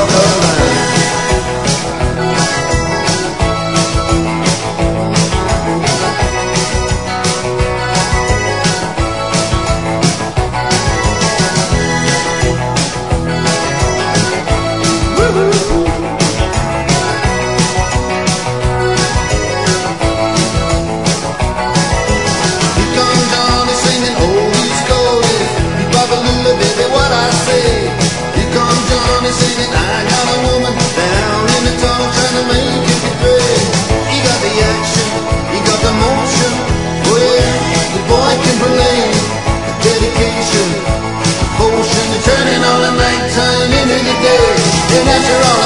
walk a line. Singing, I got a woman down in the tunnel trying to make it pay. He got the action, he got the motion. Oh yeah, the boy can play. The dedication, the potion, the turning all the night time into the day. And after all